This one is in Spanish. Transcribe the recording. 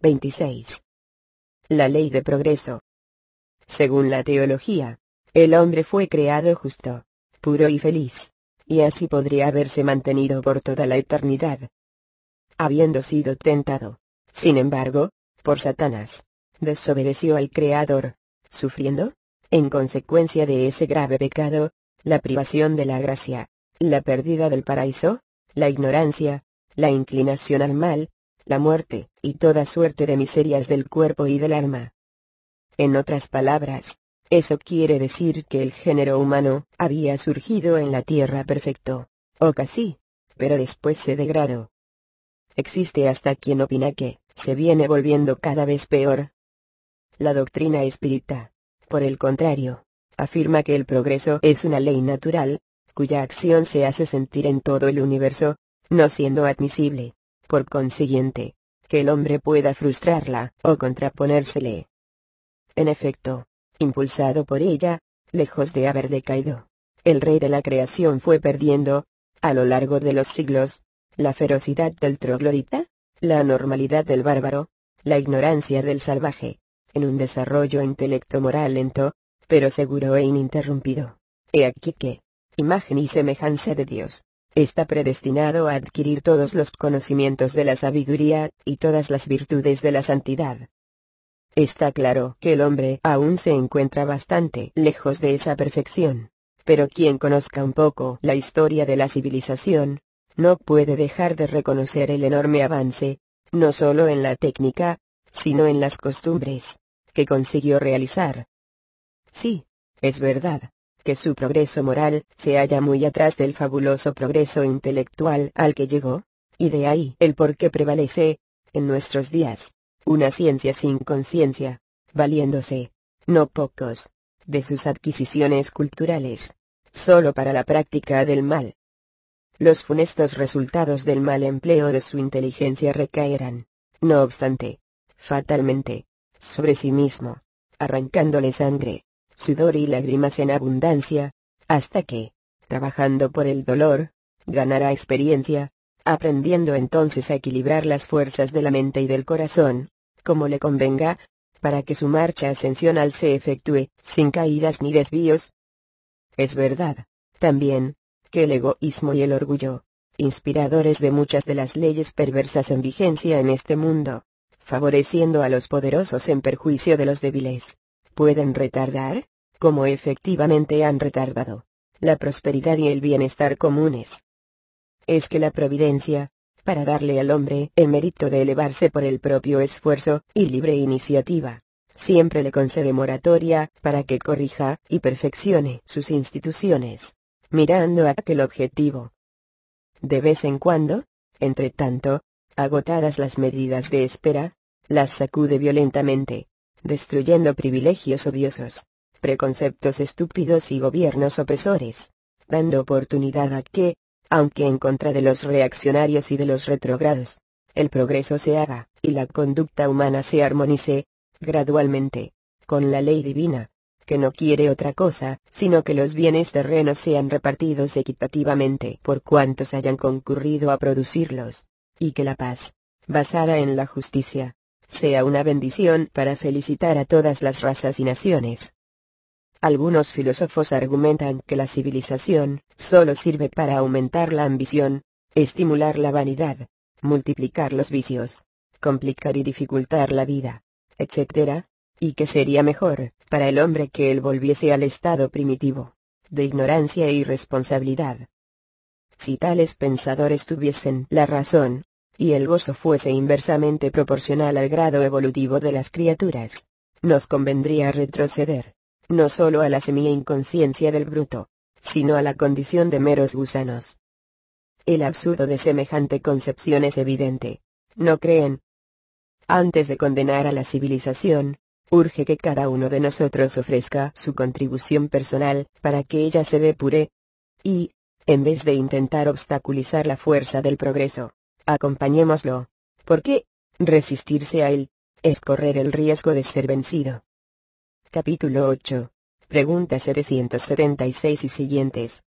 26. La ley de progreso. Según la teología, el hombre fue creado justo, puro y feliz, y así podría haberse mantenido por toda la eternidad. Habiendo sido tentado, sin embargo, por Satanás, desobedeció al Creador, sufriendo, en consecuencia de ese grave pecado, la privación de la gracia, la pérdida del paraíso, la ignorancia, la inclinación al mal, la muerte, y toda suerte de miserias del cuerpo y del alma. En otras palabras, eso quiere decir que el género humano había surgido en la tierra perfecto, o casi, pero después se degradó. Existe hasta quien opina que se viene volviendo cada vez peor. La doctrina espírita, por el contrario, afirma que el progreso es una ley natural, cuya acción se hace sentir en todo el universo, no siendo admisible, por consiguiente, que el hombre pueda frustrarla o contraponérsele. En efecto, impulsado por ella, lejos de haber decaído, el rey de la creación fue perdiendo, a lo largo de los siglos, la ferocidad del troglodita, la anormalidad del bárbaro, la ignorancia del salvaje, en un desarrollo intelecto-moral lento, pero seguro e ininterrumpido. He aquí que, imagen y semejanza de Dios, está predestinado a adquirir todos los conocimientos de la sabiduría y todas las virtudes de la santidad. Está claro que el hombre aún se encuentra bastante lejos de esa perfección, pero quien conozca un poco la historia de la civilización, no puede dejar de reconocer el enorme avance, no solo en la técnica, sino en las costumbres, que consiguió realizar. Sí, es verdad, que su progreso moral se halla muy atrás del fabuloso progreso intelectual al que llegó, y de ahí el por qué prevalece, en nuestros días, una ciencia sin conciencia, valiéndose, no pocos, de sus adquisiciones culturales, solo para la práctica del mal. Los funestos resultados del mal empleo de su inteligencia recaerán, no obstante, fatalmente, sobre sí mismo, arrancándole sangre, sudor y lágrimas en abundancia, hasta que, trabajando por el dolor, ganará experiencia, aprendiendo entonces a equilibrar las fuerzas de la mente y del corazón, como le convenga, para que su marcha ascensional se efectúe, sin caídas ni desvíos. Es verdad, también, que el egoísmo y el orgullo, inspiradores de muchas de las leyes perversas en vigencia en este mundo, favoreciendo a los poderosos en perjuicio de los débiles, pueden retardar, como efectivamente han retardado, la prosperidad y el bienestar comunes. Es que la providencia, para darle al hombre el mérito de elevarse por el propio esfuerzo y libre iniciativa, siempre le concede moratoria para que corrija y perfeccione sus instituciones, mirando a aquel objetivo. De vez en cuando, entre tanto, agotadas las medidas de espera, las sacude violentamente, destruyendo privilegios odiosos, preconceptos estúpidos y gobiernos opresores, dando oportunidad a que, aunque en contra de los reaccionarios y de los retrógrados, el progreso se haga, y la conducta humana se armonice, gradualmente, con la ley divina, que no quiere otra cosa, sino que los bienes terrenos sean repartidos equitativamente por cuantos hayan concurrido a producirlos, y que la paz, basada en la justicia, sea una bendición para felicitar a todas las razas y naciones. Algunos filósofos argumentan que la civilización solo sirve para aumentar la ambición, estimular la vanidad, multiplicar los vicios, complicar y dificultar la vida, etc., y que sería mejor para el hombre que él volviese al estado primitivo, de ignorancia e irresponsabilidad. Si tales pensadores tuviesen la razón, y el gozo fuese inversamente proporcional al grado evolutivo de las criaturas, nos convendría retroceder, no solo a la semi-inconsciencia del bruto, sino a la condición de meros gusanos. El absurdo de semejante concepción es evidente, ¿no creen? Antes de condenar a la civilización, urge que cada uno de nosotros ofrezca su contribución personal para que ella se depure, y, en vez de intentar obstaculizar la fuerza del progreso, acompañémoslo, porque resistirse a él es correr el riesgo de ser vencido. Capítulo 8. Pregunta 776 y siguientes.